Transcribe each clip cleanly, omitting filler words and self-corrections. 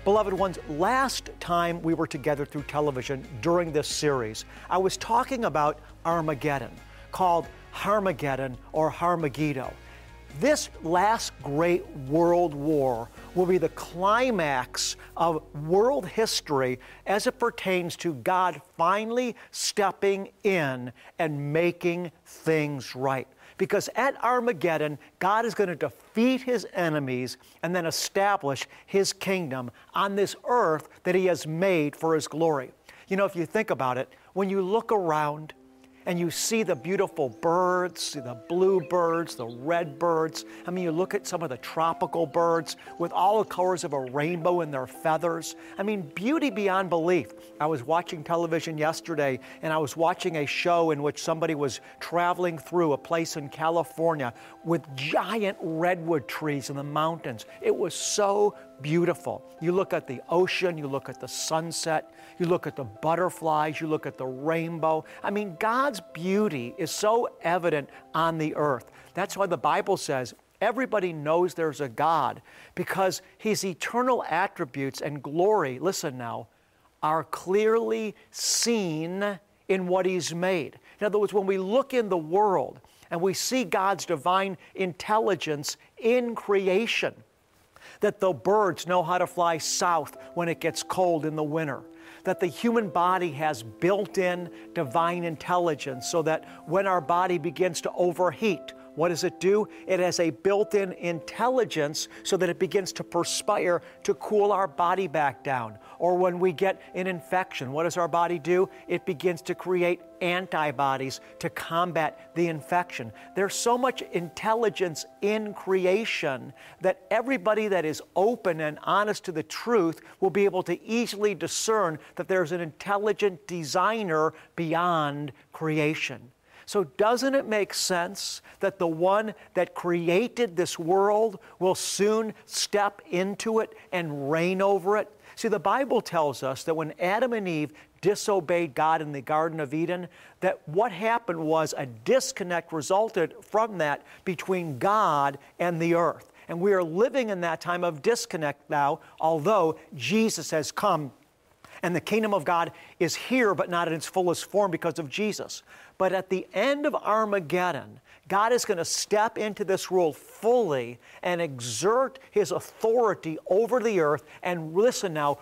Beloved ones, last time we were together through television during this series, I was talking about Armageddon, called Harmageddon or Harmageddo. This last great world war will be the climax of world history as it pertains to God finally stepping in and making things right. Because at Armageddon, God is going to defeat His enemies and then establish His kingdom on this earth that He has made for His glory. You know, if you think about it, when you look around and you see the beautiful birds, the bluebirds, the red birds. I mean, you look at some of the tropical birds with all the colors of a rainbow in their feathers. I mean, beauty beyond belief. I was watching television yesterday, and I was watching a show in which somebody was traveling through a place in California with giant redwood trees in the mountains. It was so beautiful. You look at the ocean, you look at the sunset, you look at the butterflies, you look at the rainbow. I mean, God's beauty is so evident on the earth. That's why the Bible says everybody knows there's a God, because His eternal attributes and glory, listen now, are clearly seen in what He's made. In other words, when we look in the world and we see God's divine intelligence in creation, that the birds know how to fly south when it gets cold in the winter, that the human body has built-in divine intelligence so that when our body begins to overheat, what does it do? It has a built-in intelligence so that it begins to perspire to cool our body back down. Or when we get an infection, what does our body do? It begins to create antibodies to combat the infection. There's so much intelligence in creation that everybody that is open and honest to the truth will be able to easily discern that there's an intelligent designer beyond creation. So doesn't it make sense that the one that created this world will soon step into it and reign over it? See, the Bible tells us that when Adam and Eve disobeyed God in the Garden of Eden, that what happened was a disconnect resulted from that between God and the earth. And we are living in that time of disconnect now, although Jesus has come and the kingdom of God is here, but not in its fullest form because of Jesus. But at the end of Armageddon, God is going to step into this world fully and exert His authority over the earth and, listen now,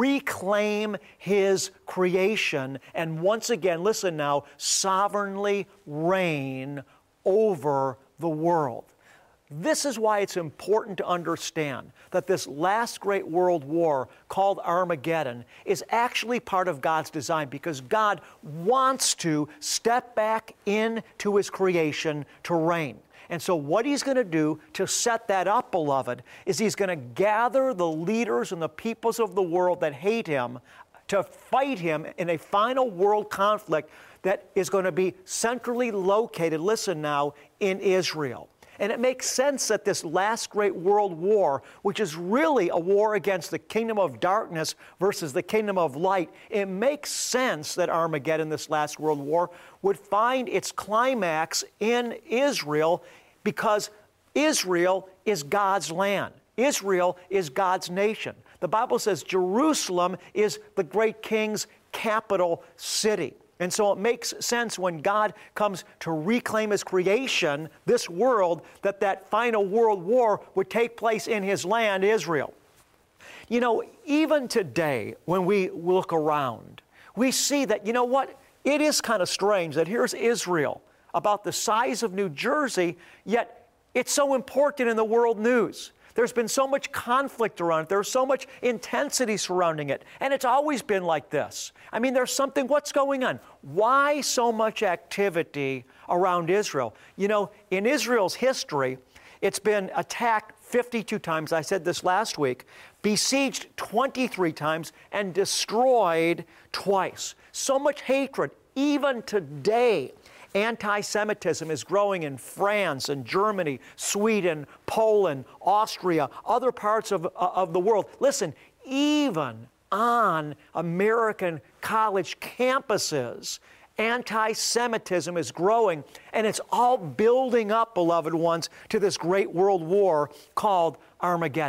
reclaim His creation and once again, listen now, sovereignly reign over the world. This is why it's important to understand that this last great world war called Armageddon is actually part of God's design, because God wants to step back into His creation to reign. And so what He's going to do to set that up, beloved, is He's going to gather the leaders and the peoples of the world that hate Him to fight Him in a final world conflict that is going to be centrally located, listen now, in Israel. And it makes sense that this last great world war, which is really a war against the kingdom of darkness versus the kingdom of light, it makes sense that Armageddon, this last world war, would find its climax in Israel, because Israel is God's land. Israel is God's nation. The Bible says Jerusalem is the great king's capital city. And so it makes sense when God comes to reclaim His creation, this world, that final world war would take place in His land, Israel. You know, even today, when we look around, we see that, you know what? It is kind of strange that here's Israel, about the size of New Jersey, yet it's so important in the world news. There's been so much conflict around it. There's so much intensity surrounding it. And it's always been like this. I mean, there's something, what's going on? Why so much activity around Israel? You know, in Israel's history, it's been attacked 52 times, I said this last week, besieged 23 times, and destroyed twice. So much hatred, even today. Anti-Semitism is growing in France and Germany, Sweden, Poland, Austria, other parts of the world. Listen, even on American college campuses, anti-Semitism is growing, and it's all building up, beloved ones, to this great world war called Armageddon.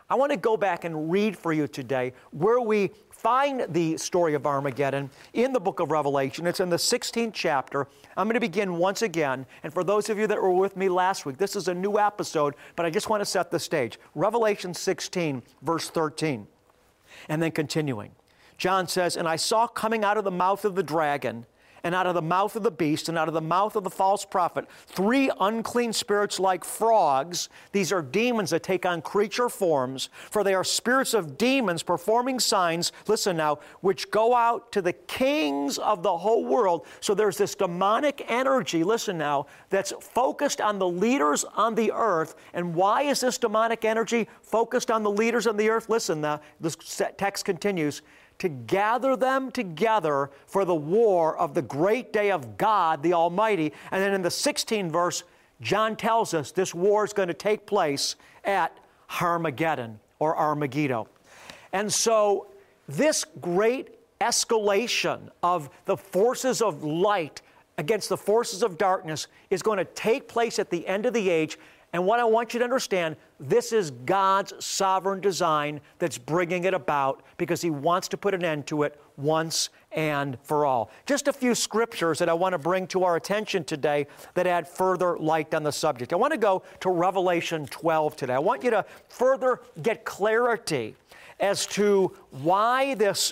I want to go back and read for you today where we find the story of Armageddon in the book of Revelation. It's in the 16th chapter. I'm going to begin once again. And for those of you that were with me last week, this is a new episode, but I just want to set the stage. Revelation 16, verse 13. And then continuing. John says, "And I saw coming out of the mouth of the dragon, and out of the mouth of the beast, and out of the mouth of the false prophet, 3 unclean spirits like frogs." These are demons that take on creature forms, for they are spirits of demons performing signs, listen now, which go out to the kings of the whole world. So there's this demonic energy, listen now, that's focused on the leaders on the earth. And why is this demonic energy focused on the leaders on the earth? Listen now, this text continues. To gather them together for the war of the great day of God the Almighty. And then in the 16th verse, John tells us this war is going to take place at Armageddon or Armageddon. And so this great escalation of the forces of light against the forces of darkness is going to take place at the end of the age. And what I want you to understand, this is God's sovereign design that's bringing it about because He wants to put an end to it once and for all. Just a few scriptures that I want to bring to our attention today that add further light on the subject. I want to go to Revelation 12 today. I want you to further get clarity as to why this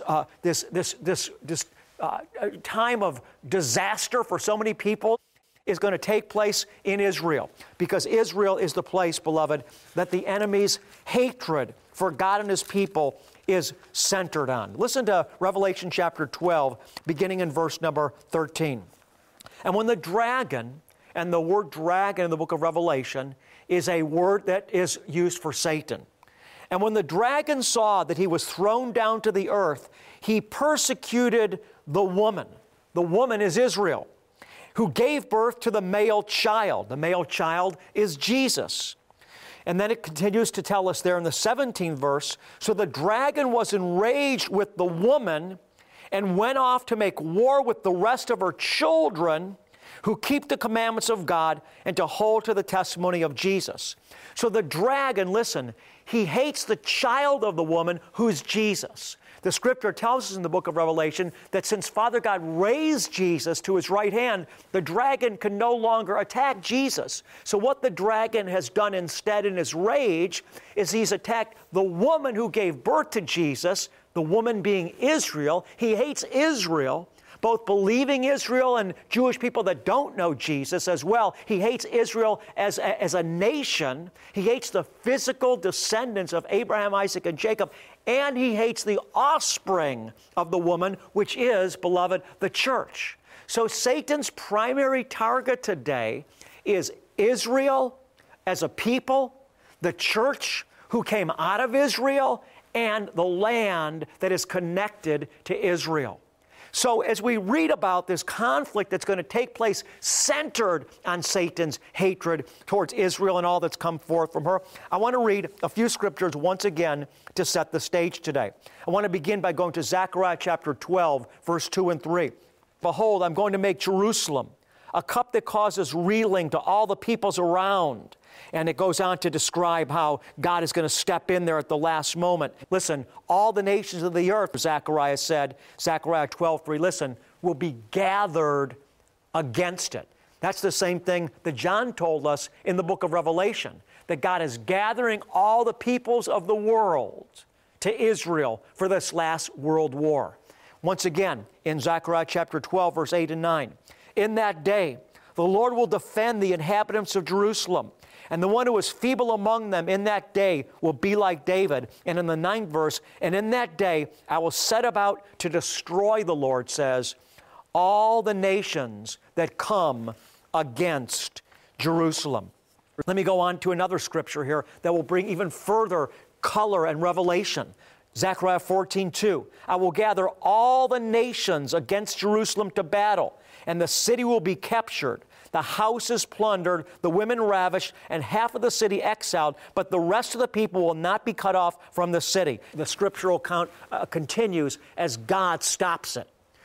time of disaster for so many people is going to take place in Israel, because Israel is the place, beloved, that the enemy's hatred for God and His people is centered on. Listen to Revelation chapter 12, beginning in verse number 13. "And when the dragon," and the word dragon in the book of Revelation is a word that is used for Satan. "And when the dragon saw that he was thrown down to the earth, he persecuted the woman." The woman is Israel, "who gave birth to the male child." The male child is Jesus. And then it continues to tell us there in the 17th verse, "So the dragon was enraged with the woman and went off to make war with the rest of her children who keep the commandments of God and to hold to the testimony of Jesus." So the dragon, listen, he hates the child of the woman who's Jesus. The scripture tells us in the book of Revelation that since Father God raised Jesus to His right hand, the dragon can no longer attack Jesus. So what the dragon has done instead in his rage is he's attacked the woman who gave birth to Jesus, the woman being Israel. He hates Israel, both believing Israel and Jewish people that don't know Jesus as well. He hates Israel as a nation. He hates the physical descendants of Abraham, Isaac, and Jacob. And he hates the offspring of the woman, which is, beloved, the church. So Satan's primary target today is Israel as a people, the church who came out of Israel, and the land that is connected to Israel. So as we read about this conflict that's going to take place centered on Satan's hatred towards Israel and all that's come forth from her, I want to read a few scriptures once again to set the stage today. I want to begin by going to Zechariah chapter 12, verse 2 and 3. "Behold, I'm going to make Jerusalem a cup that causes reeling to all the peoples around." And it goes on to describe how God is going to step in there at the last moment. Listen, all the nations of the earth, Zechariah said, Zechariah 12:3, listen, will be gathered against it. That's the same thing that John told us in the book of Revelation, that God is gathering all the peoples of the world to Israel for this last world war. Once again, in Zechariah chapter 12, verse 8 and 9, "In that day, the Lord will defend the inhabitants of Jerusalem, and the one who is feeble among them in that day will be like David." And in the 9th verse, "And in that day I will set about to destroy," the Lord says, "all the nations that come against Jerusalem." Let me go on to another scripture here that will bring even further color and revelation. Zechariah 14:2, "I will gather all the nations against Jerusalem to battle, and the city will be captured. The houses plundered, the women ravished, and half of the city exiled, but the rest of the people will not be cut off from the city." The scriptural account continues as God stops it.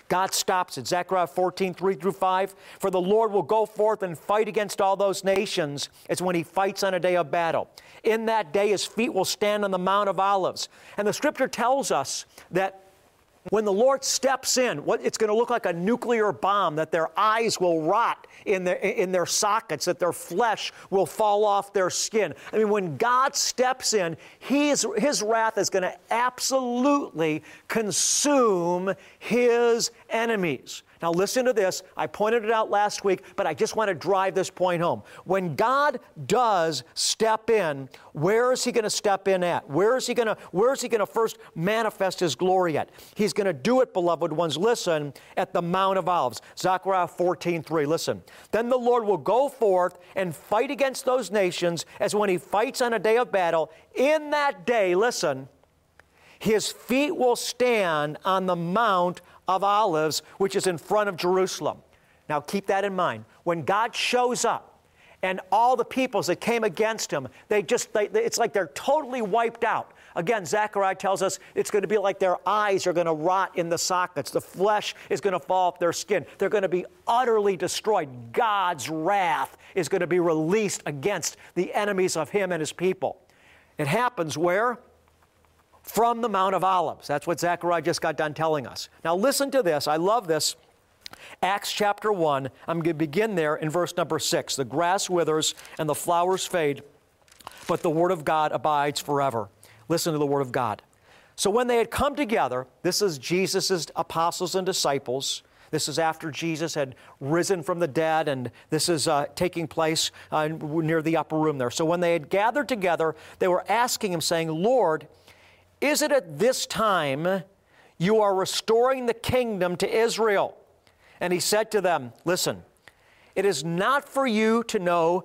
God stops it. Zechariah 14, 3 through 5. For the Lord will go forth and fight against all those nations as when he fights on a day of battle. In that day his feet will stand on the Mount of Olives. And the Scripture tells us that when the Lord steps in, it's going to look like a nuclear bomb, that their eyes will rot in their sockets, that their flesh will fall off their skin. I mean, when God steps in, His wrath is going to absolutely consume His enemies. Now listen to this. I pointed it out last week, but I just want to drive this point home. When God does step in, where is He going to step in at? Where is He going to first manifest His glory at? He's going to do it, beloved ones, listen, at the Mount of Olives. Zechariah 14:3, listen. Then the Lord will go forth and fight against those nations as when He fights on a day of battle. In that day, listen, His feet will stand on the Mount of Olives, which is in front of Jerusalem. Now keep that in mind. When God shows up and all the peoples that came against Him, it's like they're totally wiped out. Again, Zechariah tells us it's going to be like their eyes are going to rot in the sockets. The flesh is going to fall off their skin. They're going to be utterly destroyed. God's wrath is going to be released against the enemies of Him and His people. It happens where? From the Mount of Olives. That's what Zechariah just got done telling us. Now listen to this. I love this. Acts chapter 1. I'm going to begin there in verse number 6. The grass withers and the flowers fade, but the word of God abides forever. Listen to the word of God. So when they had come together, this is Jesus' apostles and disciples. This is after Jesus had risen from the dead, and this is taking place near the upper room there. So when they had gathered together, they were asking Him, saying, Lord, is it at this time you are restoring the kingdom to Israel? And He said to them, listen, it is not for you to know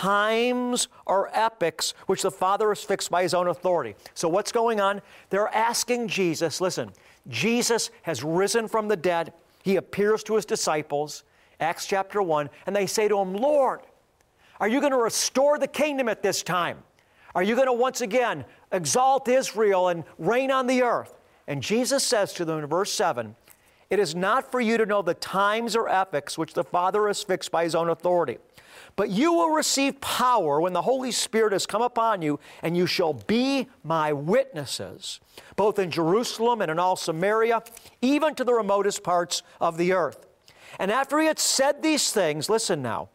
times or epochs which the Father has fixed by His own authority. So what's going on? They're asking Jesus, listen, Jesus has risen from the dead. He appears to His disciples, Acts chapter 1, and they say to Him, Lord, are you going to restore the kingdom at this time? Are you going to once again exalt Israel and reign on the earth? And Jesus says to them in verse 7, it is not for you to know the times or epochs which the Father has fixed by His own authority, but you will receive power when the Holy Spirit has come upon you, and you shall be my witnesses, both in Jerusalem and in all Samaria, even to the remotest parts of the earth. And after He had said these things, listen now,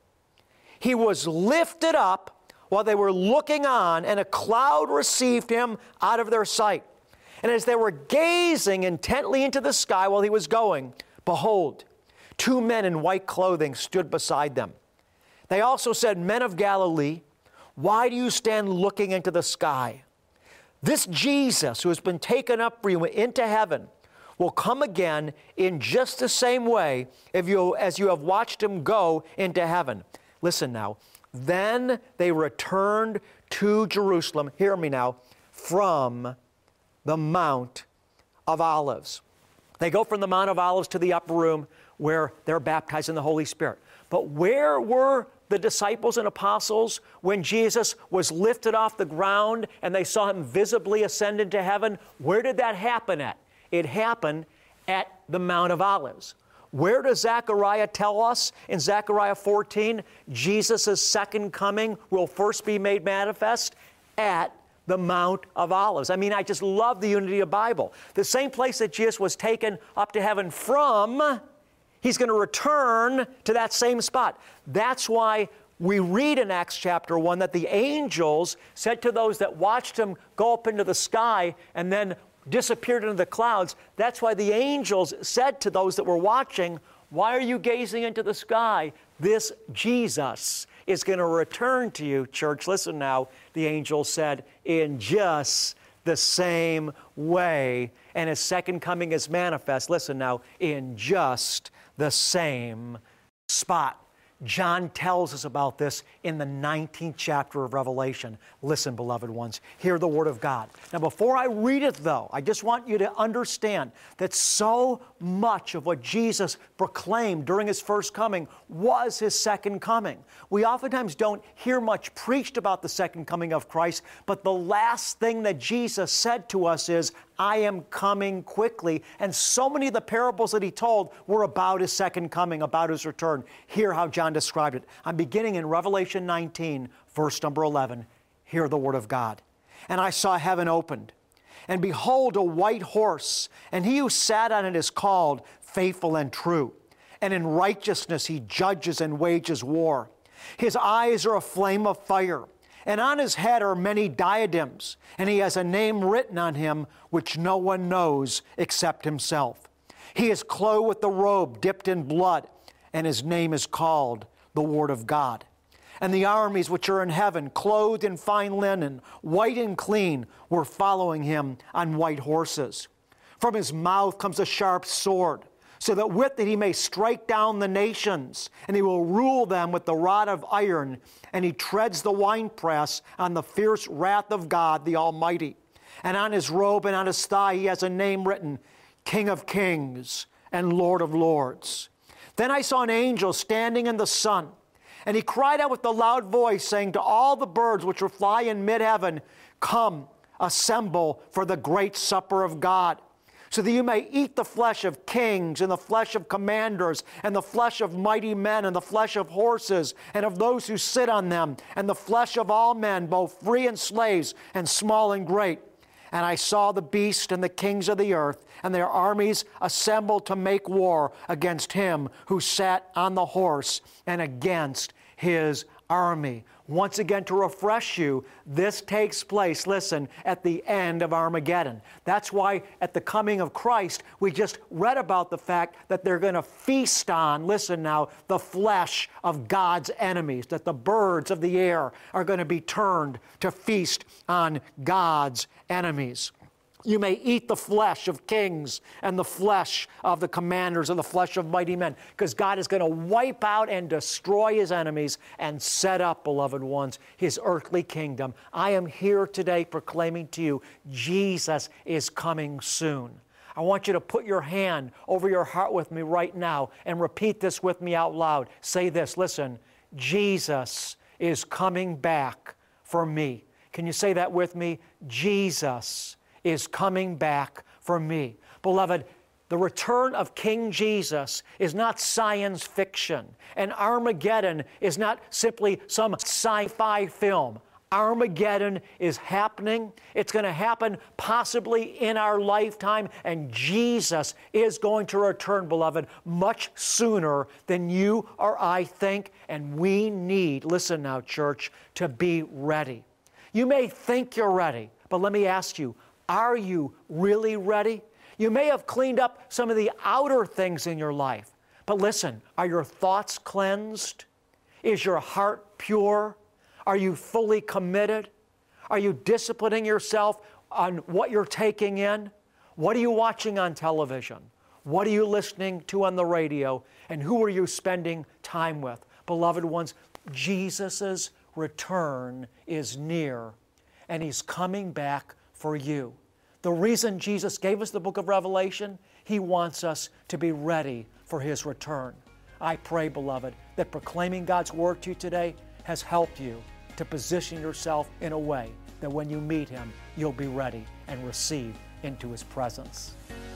He was lifted up while they were looking on, and a cloud received Him out of their sight. And as they were gazing intently into the sky while He was going, behold, two men in white clothing stood beside them. They also said, Men of Galilee, why do you stand looking into the sky? This Jesus who has been taken up for you into heaven will come again in just the same way as you have watched Him go into heaven. Listen now. Then they returned to Jerusalem, hear me now, from the Mount of Olives. They go from the Mount of Olives to the upper room where they're baptized in the Holy Spirit. But where were the disciples and apostles when Jesus was lifted off the ground and they saw Him visibly ascend into heaven? Where did that happen at? It happened at the Mount of Olives. Where does Zechariah tell us in Zechariah 14, Jesus' second coming will first be made manifest? At the Mount of Olives. I mean, I just love the unity of the Bible. The same place that Jesus was taken up to heaven from, He's going to return to that same spot. That's why we read in Acts chapter 1 that the angels said to those that watched Him go up into the sky and then disappeared into the clouds. That's why the angels said to those that were watching, why are you gazing into the sky? This Jesus is going to return to you, church. Listen now, the angel said, in just the same way. And His second coming is manifest, listen now, in just the same spot. John tells us about this in the 19th chapter of Revelation. Listen, beloved ones, hear the Word of God. Now, before I read it, though, I just want you to understand that so much of what Jesus proclaimed during His first coming was His second coming. We oftentimes don't hear much preached about the second coming of Christ, but the last thing that Jesus said to us is, I am coming quickly. And so many of the parables that He told were about His second coming, about His return. Hear how John described it. I'm beginning in Revelation 19, verse number 11. Hear the Word of God. And I saw heaven opened, and behold, a white horse, and He who sat on it is called Faithful and True. And in righteousness He judges and wages war. His eyes are a flame of fire, and on His head are many diadems, and He has a name written on Him which no one knows except Himself. He is clothed with the robe dipped in blood, and His name is called the Word of God. And the armies which are in heaven, clothed in fine linen, white and clean, were following Him on white horses. From His mouth comes a sharp sword, so that with it He may strike down the nations, and He will rule them with the rod of iron, and He treads the winepress on the fierce wrath of God the Almighty. And on His robe and on His thigh He has a name written, King of Kings and Lord of Lords. Then I saw an angel standing in the sun, and he cried out with a loud voice, saying to all the birds which fly in mid-heaven, Come, assemble for the great supper of God, so that you may eat the flesh of kings, and the flesh of commanders, and the flesh of mighty men, and the flesh of horses, and of those who sit on them, and the flesh of all men, both free and slaves, and small and great. And I saw the beast and the kings of the earth and their armies assembled to make war against Him who sat on the horse and against His army. Once again, to refresh you, this takes place, listen, at the end of Armageddon. That's why at the coming of Christ, we just read about the fact that they're going to feast on, listen now, the flesh of God's enemies, that the birds of the air are going to be turned to feast on God's enemies. You may eat the flesh of kings and the flesh of the commanders and the flesh of mighty men, because God is going to wipe out and destroy His enemies and set up, beloved ones, His earthly kingdom. I am here today proclaiming to you, Jesus is coming soon. I want you to put your hand over your heart with me right now and repeat this with me out loud. Say this, listen, Jesus is coming back for me. Can you say that with me? Jesus is coming back for me. Beloved, the return of King Jesus is not science fiction, and Armageddon is not simply some sci-fi film. Armageddon is happening. It's going to happen possibly in our lifetime, and Jesus is going to return, beloved, much sooner than you or I think, and we need, listen now, church, to be ready. You may think you're ready, but let me ask you, are you really ready? You may have cleaned up some of the outer things in your life, but listen, are your thoughts cleansed? Is your heart pure? Are you fully committed? Are you disciplining yourself on what you're taking in? What are you watching on television? What are you listening to on the radio? And who are you spending time with? Beloved ones, Jesus' return is near, and He's coming back for you. The reason Jesus gave us the book of Revelation, He wants us to be ready for His return. I pray, beloved, that proclaiming God's Word to you today has helped you to position yourself in a way that when you meet Him, you'll be ready and receive into His presence.